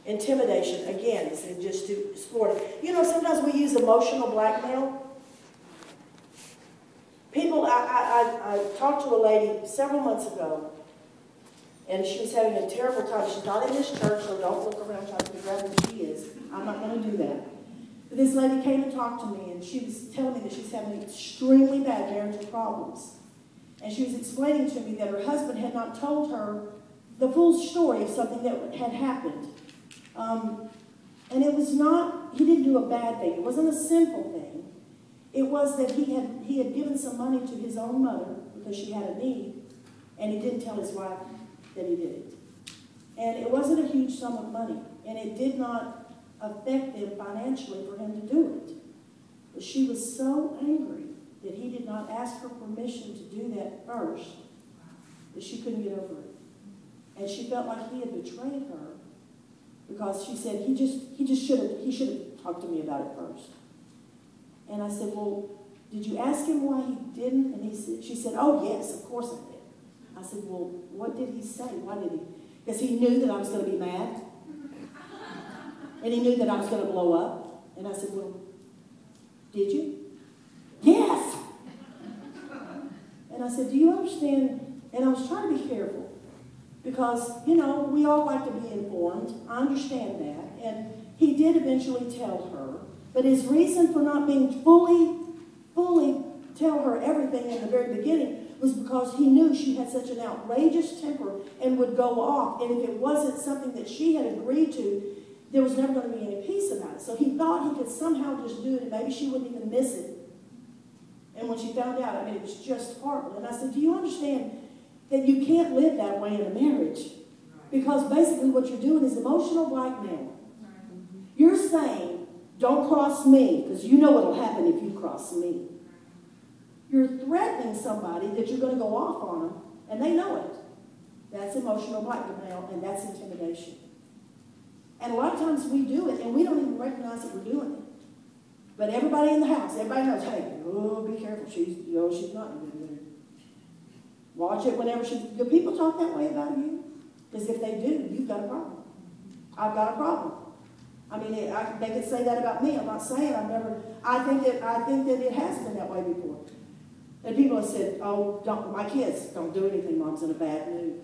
Intimidation, again, is just to explore it. You know, sometimes we use emotional blackmail. People, I talked to a lady several months ago, and she was having a terrible time. She's not in this church, so don't look around trying to figure out who she is. I'm not going to do that. But this lady came and talked to me, and she was telling me that she's having extremely bad marital problems. And she was explaining to me that her husband had not told her the full story of something that had happened. And it was not, he didn't do a bad thing. It wasn't a sinful thing. It was that he had given some money to his own mother because she had a need, and he didn't tell his wife that he did it. And it wasn't a huge sum of money, and it did not affect them financially for him to do it. But she was so angry that he did not ask her permission to do that first, that she couldn't get over it. And she felt like he had betrayed her because she said he should have talked to me about it first. And I said, well, did you ask him why he didn't? And she said, oh yes, of course I did. I said, well, what did he say? Why did he? Because he knew that I was going to be mad. And he knew that I was going to blow up. And I said, well, did you? Yes. And I said, do you understand? And I was trying to be careful. Because, you know, we all like to be informed. I understand that. And he did eventually tell her. But his reason for not being fully tell her everything in the very beginning was because he knew she had such an outrageous temper and would go off. And if it wasn't something that she had agreed to, there was never going to be any peace about it. So he thought he could somehow just do it, and maybe she wouldn't even miss it. And when she found out, I mean, it was just horrible. And I said, do you understand that you can't live that way in a marriage? Because basically what you're doing is emotional blackmail. You're saying, don't cross me, because you know what will happen if you cross me. You're threatening somebody that you're going to go off on them, and they know it. That's emotional blackmail, and that's intimidation. And a lot of times we do it, and we don't even recognize that we're doing it. But everybody in the house, everybody knows, hey, oh, be careful, she's not in a good mood. Watch it whenever do people talk that way about you? Because if they do, you've got a problem. I've got a problem. I mean, they could say that about me. I'm not saying I think that it has been that way before. And people have said, oh, my kids, don't do anything, Mom's in a bad mood.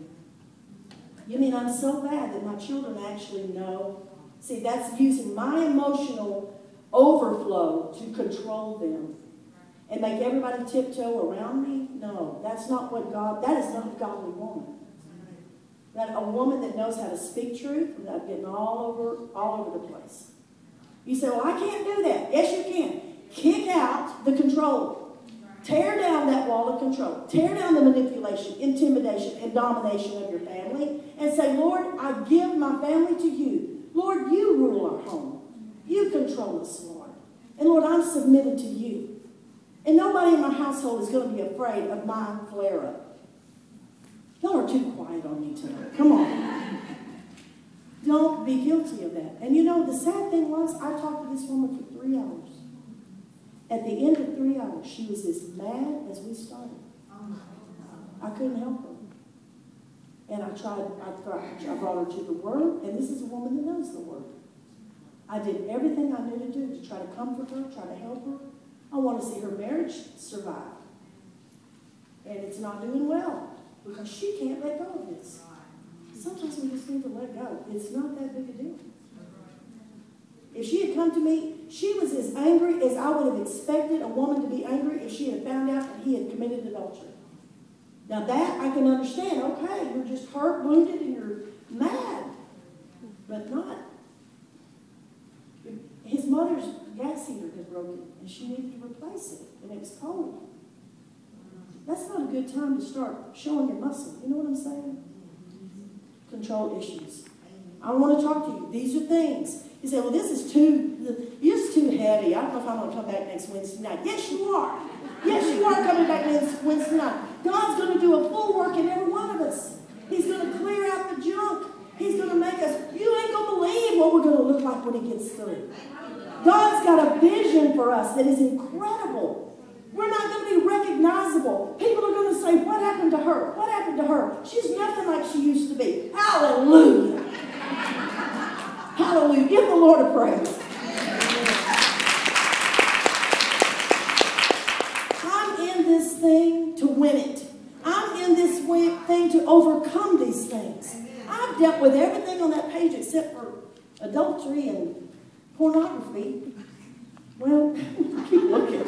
You mean I'm so bad that my children actually know? See, that's using my emotional overflow to control them and make everybody tiptoe around me. No, that's not that is not a godly woman. That a woman that knows how to speak truth without getting all over the place. You say, well, I can't do that. Yes, you can. Kick out the control. Tear down that wall of control. Tear down the manipulation, intimidation, and domination of your family. And say, Lord, I give my family to you. Lord, you rule our home. You control us, Lord. And Lord, I'm submitted to you. And nobody in my household is going to be afraid of my flare-up. Y'all are too quiet on me tonight. Come on. Don't be guilty of that. And you know, the sad thing was, I talked to this woman for 3 hours. At the end of 3 hours, she was as mad as we started. I couldn't help her. And I brought her to the Word, and this is a woman that knows the Word. I did everything I knew to do to try to comfort her, try to help her. I want to see her marriage survive. And it's not doing well because she can't let go of this. Sometimes we just need to let go. It's not that big a deal. If she had come to me, she was as angry as I would have expected a woman to be angry if she had found out that he had committed adultery. Now that I can understand. Okay, you're just hurt, wounded, and you're mad. But not. His mother's gas heater had broken, and she needed to replace it, and it was cold. That's not a good time to start showing your muscle. You know what I'm saying? Control issues. I want to talk to you. These are things. You say, well, this is too heavy. I don't know if I'm going to come back next Wednesday night. Yes, you are. Yes, you are coming back next Wednesday night. God's going to do a full work in every one of us. He's going to clear out the junk. He's going to make us, you ain't going to believe what we're going to look like when he gets through. God's got a vision for us that is incredible. We're not going to be recognizable. People are going to say, what happened to her? What happened to her? She's nothing like she used to be. Hallelujah. Hallelujah. Give the Lord a praise. I'm in this thing to win it. I'm in this thing to overcome these things. I've dealt with everything on that page except for adultery and pornography. Well, keep looking.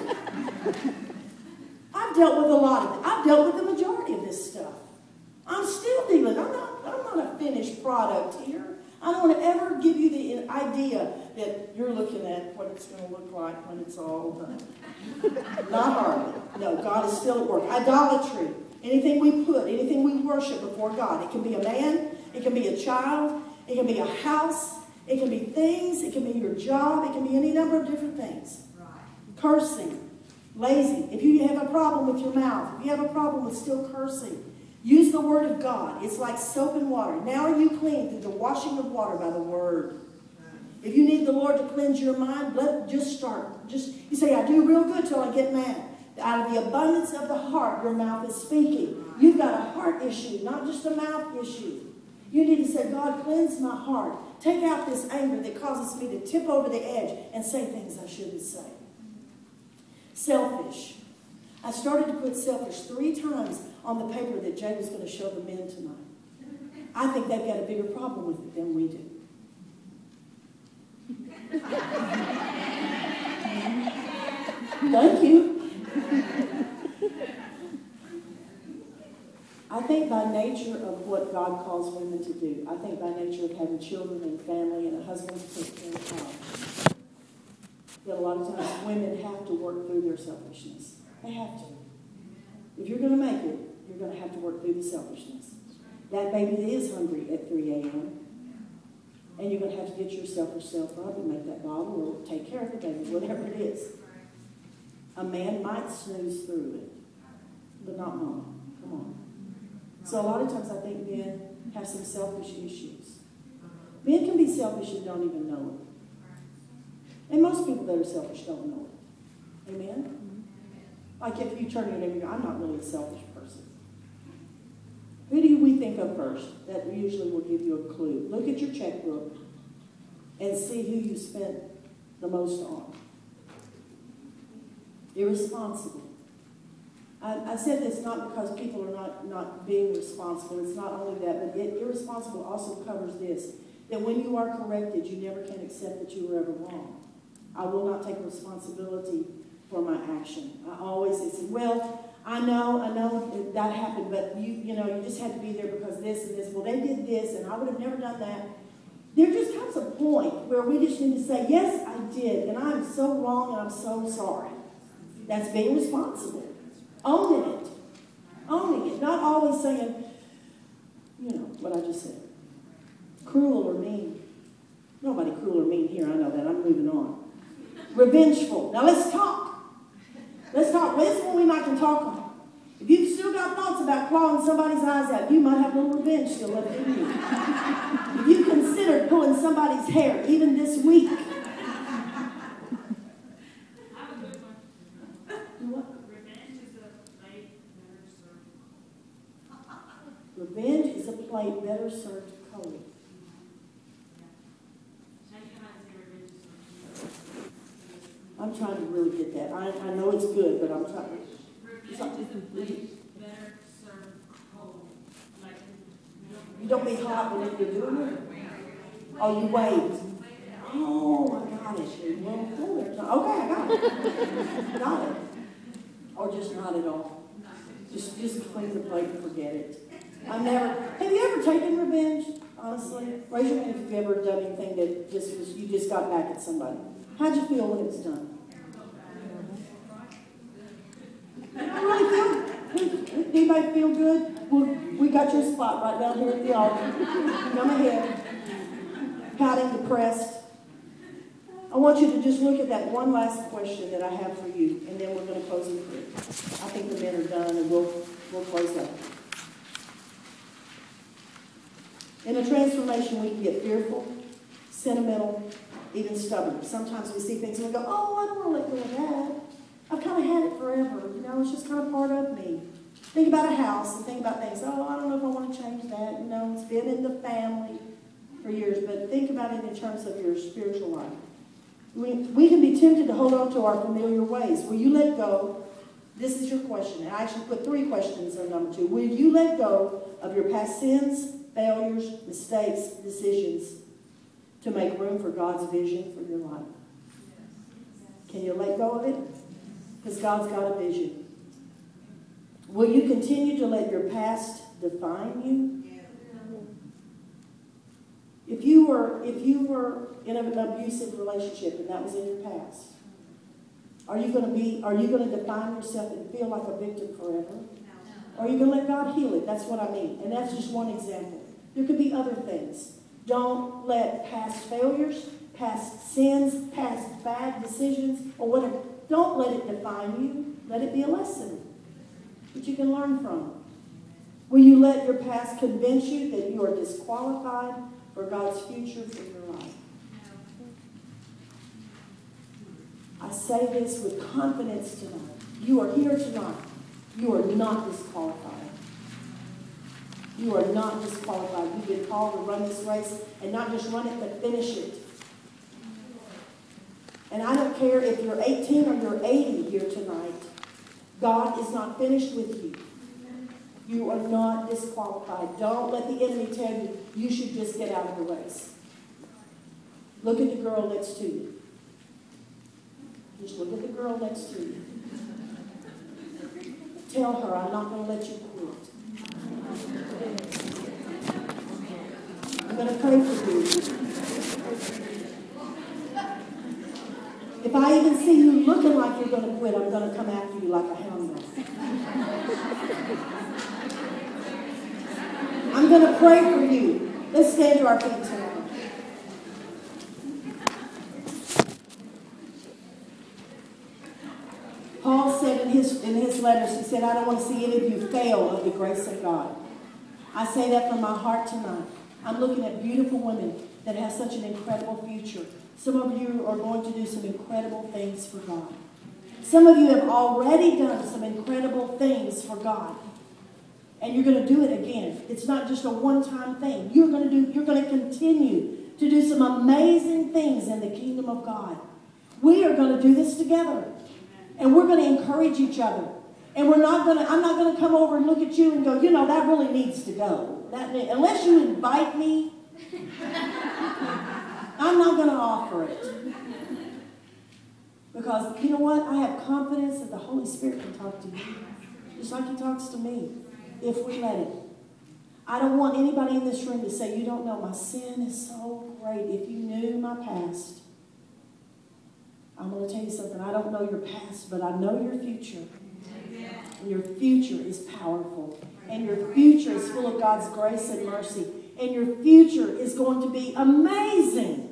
I've dealt with a lot of it. I've dealt with the majority of this stuff. I'm still dealing. I'm not a finished product here. I don't want to ever give you the idea that you're looking at what it's going to look like when it's all done. Not hardly. No, God is still at work. Idolatry. Anything we put, anything we worship before God. It can be a man. It can be a child. It can be a house. It can be things. It can be your job. It can be any number of different things. Right. Cursing. Lazy. If you have a problem with your mouth, if you have a problem with still cursing, use the Word of God. It's like soap and water. Now are you clean through the washing of water by the Word. If you need the Lord to cleanse your mind, just start. You say, I do real good till I get mad. Out of the abundance of the heart, your mouth is speaking. You've got a heart issue, not just a mouth issue. You need to say, God, cleanse my heart. Take out this anger that causes me to tip over the edge and say things I shouldn't say. Selfish. I started to put selfish 3 times on the paper that Jay was going to show the men tonight. I think they've got a bigger problem with it than we do. Thank you. I think by nature of what God calls women to do, I think by nature of having children and family and a husband to take care of child, that a lot of times women have to work through their selfishness. They have to. If you're going to make it, you're going to have to work through the selfishness. That baby that is hungry at 3 a.m., and you're going to have to get your selfish self up and make that bottle or take care of the baby, whatever it is. A man might snooze through it, but not mom. Come on. So a lot of times I think men have some selfish issues. Men can be selfish and don't even know it. And most people that are selfish don't know it. Amen? Like if you turn your neighbor and go, I'm not really a selfish person. Who do we think of first? That usually will give you a clue. Look at your checkbook and see who you spent the most on. Irresponsible. I said this not because people are not being responsible. It's not only that, but irresponsible also covers this. That when you are corrected, you never can accept that you were ever wrong. I will not take responsibility for my action. I always say, well, I know that happened, but you just had to be there because this and this. Well, they did this, and I would have never done that. There just comes a point where we just need to say, yes, I did, and I'm so wrong, and I'm so sorry. That's being responsible. Owning it. Owning it. Not always saying, what I just said. Cruel or mean. Nobody cruel or mean here, I know that. I'm moving on. Revengeful. Now let's talk. Let's talk. This one we might can talk on. If you've still got thoughts about clawing somebody's eyes out, you might have a little revenge still left in you. If you considered pulling somebody's hair, even this week. Revenge is a plate better served cold. I'm trying to really get that. I know it's good, but I'm trying. Revenge is a plate better served cold. You don't be hot when you're doing it. Oh, you wait. Oh, I got it. Well, okay, I got it. Got it. Or just not at all. Just clean the plate and forget it. Have you ever taken revenge, honestly? Raise your hand if you've ever done anything that you just got back at somebody. How'd you feel when it's done? Really feel? Anybody feel good? We got your spot right down here at the altar. Come ahead. Pouting, depressed. I want you to just look at that one last question that I have for you, and then we're going to close in prayer. I think the men are done, and we'll close up. In a transformation, we can get fearful, sentimental, even stubborn. Sometimes we see things and we go, oh, I don't want to let go of that. I've kind of had it forever. It's just kind of part of me. Think about a house and think about things. Oh, I don't know if I want to change that. It's been in the family. for years, but think about it in terms of your spiritual life. We can be tempted to hold on to our familiar ways. Will you let go? This is your question. And I actually put 3 questions on number 2. Will you let go of your past sins, failures, mistakes, decisions to make room for God's vision for your life? Can you let go of it? Because God's got a vision. Will you continue to let your past define you? If you were in an abusive relationship and that was in your past, are you going to define yourself and feel like a victim forever? Or are you going to let God heal it? That's what I mean. And that's just one example. There could be other things. Don't let past failures, past sins, past bad decisions, or whatever, don't let it define you. Let it be a lesson that you can learn from. Will you let your past convince you that you are disqualified for God's future for your life? I say this with confidence tonight. You are here tonight. You are not disqualified. You are not disqualified. You've been called to run this race and not just run it, but finish it. And I don't care if you're 18 or you're 80 here tonight. God is not finished with you. You are not disqualified. Don't let the enemy tell you you should just get out of the race. Look at the girl next to you. Just look at the girl next to you. Tell her, I'm not going to let you quit. I'm going to pray for you. If I even see you looking like you're going to quit, I'm going to come after you like a hound dog. I'm going to pray for you. Let's stand to our feet tonight. Paul said in his letters, he said, I don't want to see any of you fail of the grace of God. I say that from my heart tonight. I'm looking at beautiful women that have such an incredible future. Some of you are going to do some incredible things for God. Some of you have already done some incredible things for God. And you're going to do it again. It's not just a one-time thing. You're going to continue to do some amazing things in the kingdom of God. We are going to do this together. And we're going to encourage each other. And I'm not going to come over and look at you and go, that really needs to go. Unless you invite me, I'm not going to offer it. Because you know what? I have confidence that the Holy Spirit can talk to you. Just like he talks to me. If we let it. I don't want anybody in this room to say, you don't know, my sin is so great. If you knew my past. I'm going to tell you something. I don't know your past, but I know your future. And your future is powerful. And your future is full of God's grace and mercy. And your future is going to be amazing.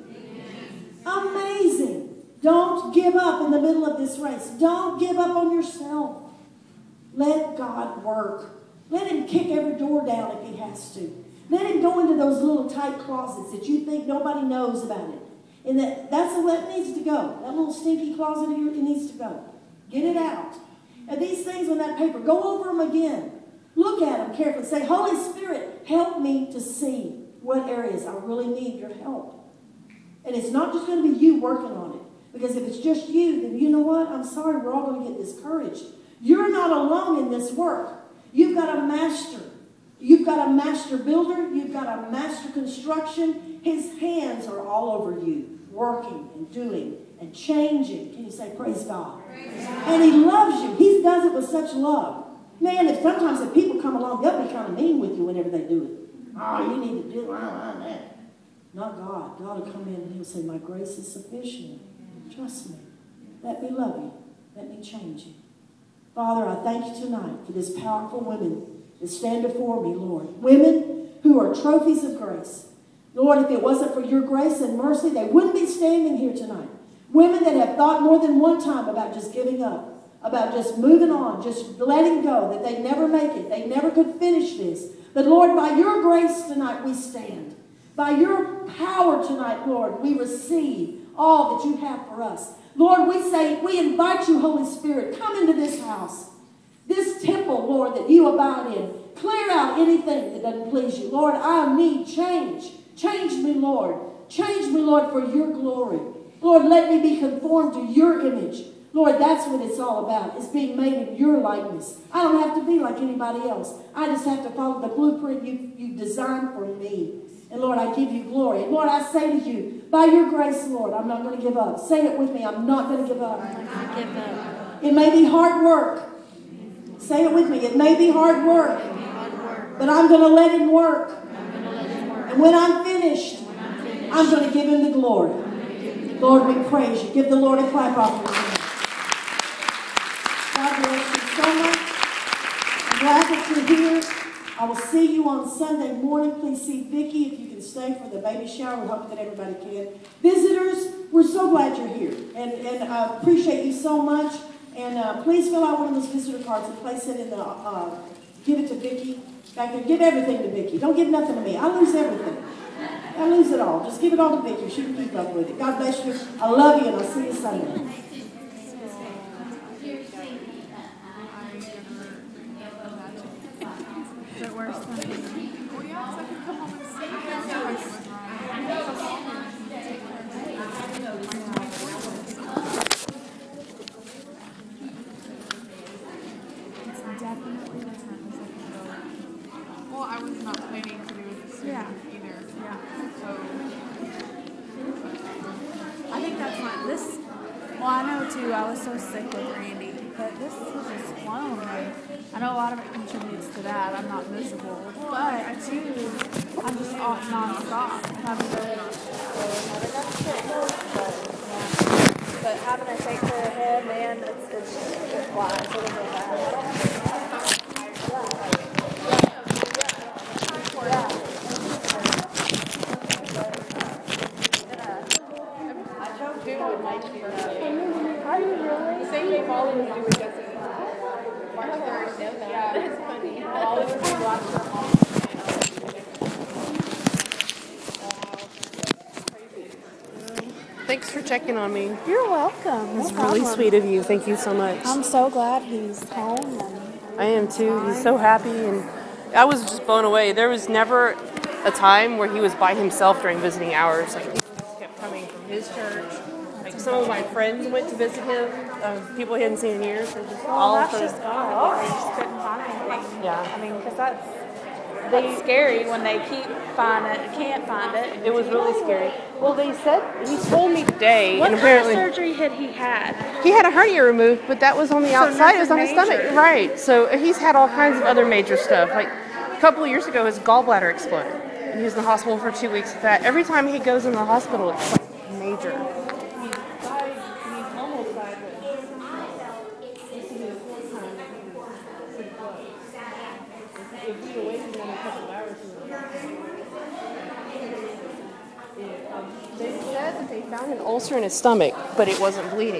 Amazing. Don't give up in the middle of this race. Don't give up on yourself. Let God work. Let him kick every door down if he has to. Let him go into those little tight closets that you think nobody knows about it. And that's where it needs to go. That little stinky closet of yours, it needs to go. Get it out. And these things on that paper, go over them again. Look at them carefully. Say, Holy Spirit, help me to see what areas I really need your help. And it's not just going to be you working on it. Because if it's just you, then you know what? I'm sorry, we're all going to get discouraged. You're not alone in this work. You've got a master. You've got a master builder. You've got a master construction. His hands are all over you, working and doing and changing. Can you say, praise God? Praise God. And he loves you. He does it with such love. Man, if people come along, they'll be kind of mean with you whenever they do it. Oh, you need to do that. Not God. God will come in and he'll say, my grace is sufficient. Trust me. Let me love you. Let me change you. Father, I thank you tonight for this powerful women that stand before me, Lord. Women who are trophies of grace. Lord, if it wasn't for your grace and mercy, they wouldn't be standing here tonight. Women that have thought more than one time about just giving up, about just moving on, just letting go, that they never make it. They never could finish this. But Lord, by your grace tonight we stand. By your power tonight, Lord, we receive all that you have for us. Lord, we invite you, Holy Spirit, come into this house, this temple, Lord, that you abide in. Clear out anything that doesn't please you. Lord, I need change. Change me, Lord. Change me, Lord, for your glory. Lord, let me be conformed to your image. Lord, that's what it's all about. It's being made in your likeness. I don't have to be like anybody else. I just have to follow the blueprint you designed for me. And Lord, I give you glory. And Lord, I say to you, by your grace, Lord, I'm not going to give up. Say it with me. I'm not going to give up. I'm not going to give up. It may be hard work. Say it with me. It may be hard work. But I'm going to let him work. And when I'm finished, I'm going to give him the glory. Lord, we praise you. Give the Lord a clap offering. God bless you so much. I'm glad that you're here. I will see you on Sunday morning. Please see Vicki if you can stay for the baby shower. We hope that everybody can. Visitors, we're so glad you're here. And I appreciate you so much. And please fill out one of those visitor cards and place it in the, give it to Vicki back there. Give everything to Vicki. Don't give nothing to me. I lose everything. I lose it all. Just give it all to Vicki. She can keep up with it. God bless you. I love you, and I'll see you Sunday. Is it worse than me? Well, yeah, so I could come home and see you. It's definitely different the second go. Well, I was not planning to do it this year either. Yeah. So I think that's fine. Well, I know too, I was so sick with Randy, but this has just flown. I know a lot of it contributes to that. I'm not miserable, but too, I'm just off nonstop. But having to take care of him, man, it flies. It'll go bad. Are you really? The same thing Molly was doing Jessica. March 3rd. Yeah, that's funny. Molly was doing watch her mom. Thanks for checking on me. You're welcome. It's really sweet of you. Thank you so much. I'm so glad he's home. I am too. He's so happy, and I was just blown away. There was never a time where he was by himself during visiting hours. Like, people just kept coming from his church. Like, some of my friends went to visit him. People he hadn't seen in years. They just That's just God. They just couldn't find anything. Yeah. I mean, because that's scary when they can't find it. It was really scary. Well, they said, he told me today, What and kind of apparently surgery had he had? he had a hernia removed, but that was on the outside. It was on his nothing stomach. major. Right. So he's had all kinds of other major stuff. Like a couple of years ago, his gallbladder exploded, and he was in the hospital for 2 weeks with that. Every time he goes in the hospital, it's like major. He's almost died, but this is his fourth time that he was pretty close. If we waited another couple of hours, he would have They said that they found an ulcer in his stomach, but it wasn't bleeding.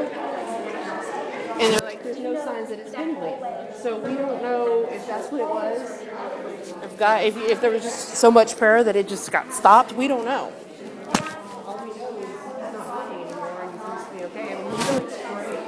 And they're like, there's no signs that it's been bleeding. So we don't know if that's what it was. If there was just so much prayer that it just got stopped, we don't know. All we know is he's not bleeding anymore and he seems to be okay. And he looks great.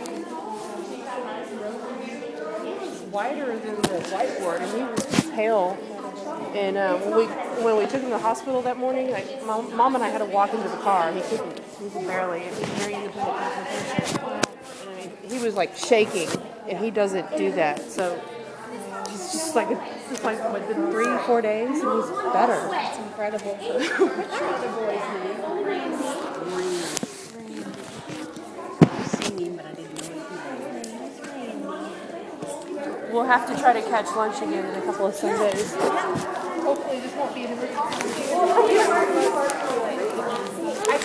He was whiter than the whiteboard, and he was pale. And when we took him to the hospital that morning, like Mom and I had to walk into the car. He could barely. It was very independent consultation. And I mean, he was like shaking, and he doesn't do that. So he's just like what, 3-4 days, and he's better. It's incredible. We'll have to try to catch lunch again in a couple of Sundays. Hopefully this won't be an emergency. I do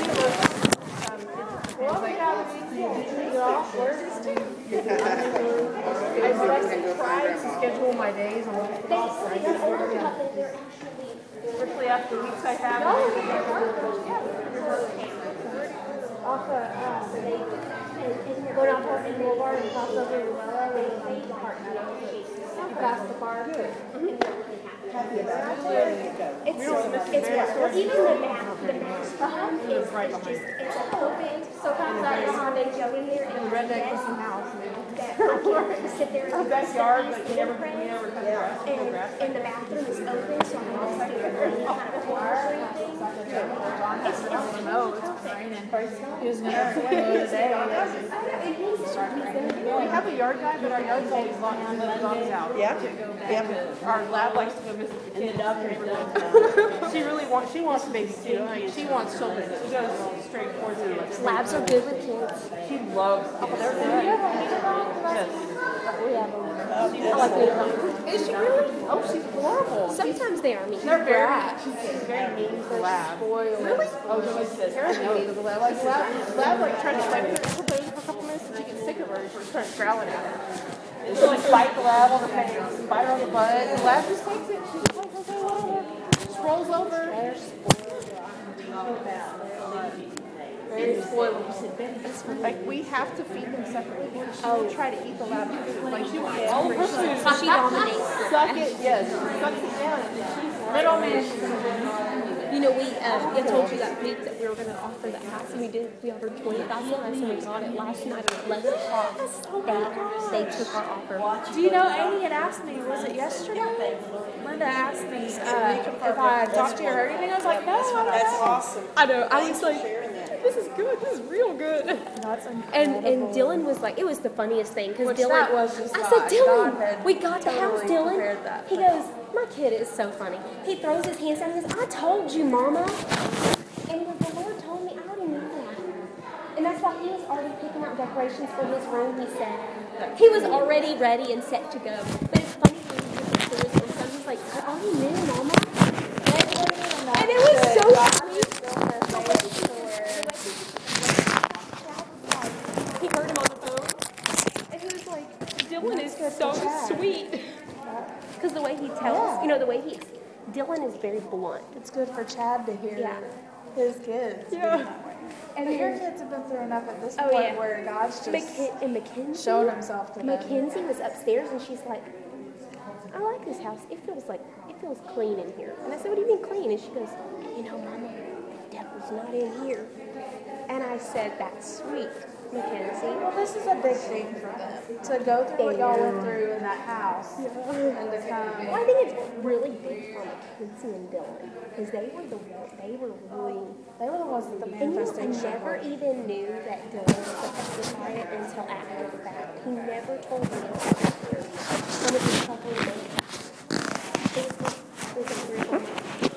I tried to schedule my days on especially after the weeks I have. Go down Park Boulevard and cross over to Willow and Park Meadows. You pass the park. It's even the back is right it's behind. just, it's an open, sometimes I go on and go in there and The redneck is some house. that I can sit there Our and backyard, but study we never and cut the grass. No grass. and the bathroom is open, so I can just do any kind of water or anything. No, it's raining. He was gonna go today. We have a yard guy, but our yard's always locked and the dog's out. Yeah. Our lab likes to go visit the kids. She wants a baby too. I mean, she wants children. She goes straight towards it. Labs are good with kids. She loves. Oh, they're good. Yes. We have them. I like it. Is she really? Oh, she's horrible. Sometimes they are mean. They're she's very mean to the lab. Really? Oh, she's terribly mean to the lab. Like, lab like tried to fight her for a couple minutes and she gets sick of her and she starts growling at her. And she'll like bite the lab on the face, bite her on the butt, and the lab just takes it. She's like, okay, whatever. Just rolls over. Very spoiled. Like, we have to feed them separately because she will try to eat the lab food. Like, she wants all of her food. She dominates. Suck it, yes. Sucks it down. Little man. You know, I told you that week that we were going to offer that house, and we offered $20,000, and we got it last night at 11 o'clock. They took our offer. Do you know, Amy had asked me, was it yesterday? Linda asked me if I had talked to her or anything. I was like, no, I don't know. That's awesome. I know. I was like, this is good. This is real good. That's incredible. And Dylan was like, it was the funniest thing, because Which Dylan, that was just I God. said, God Dylan, had we got the house, totally Dylan. prepared that. He goes, my kid is so funny. He throws his hands down and goes, I told you, Mama. And he goes, the Lord told me, I already knew that. And that's why he was already picking out decorations for his room, he said. He was already ready and set to go. But it's funny when he gets to his own son, he's like, I already knew, Mama. And it was so funny. He heard him on the phone. And he was like, Dylan is so sweet. Because the way he tells, you know, the way Dylan is very blunt. It's good for Chad to hear Yeah. his kids. Yeah. And your kids have been through enough at this Oh, point yeah. where God's just And Mackenzie, showed himself to them. Mackenzie was upstairs and she's like, I like this house. It feels clean in here. And I said, what do you mean clean? And she goes, you know, Mama, the devil's not in here. And I said, that's sweet, Mackenzie. Well, this is a big thing for them to go through what y'all went through in that house and to come. Well, I think it's really big for Mackenzie and Dylan because they were the ones that the manifestation was. And I never even knew that Dylan was affected by it until after the fact. He never told me after some of his trouble with it. It was a weird one.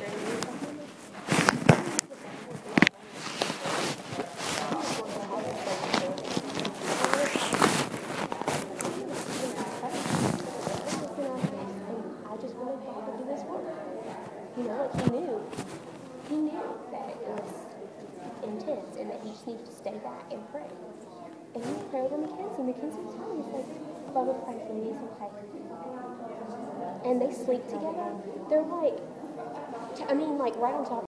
You know, like he knew that it was intense and that he just needed to stay back and pray. And he prayed over Mackenzie. Mackenzie was fine. He's like, Bubba, pray for me. He's okay. And they sleep together. They're like, right on top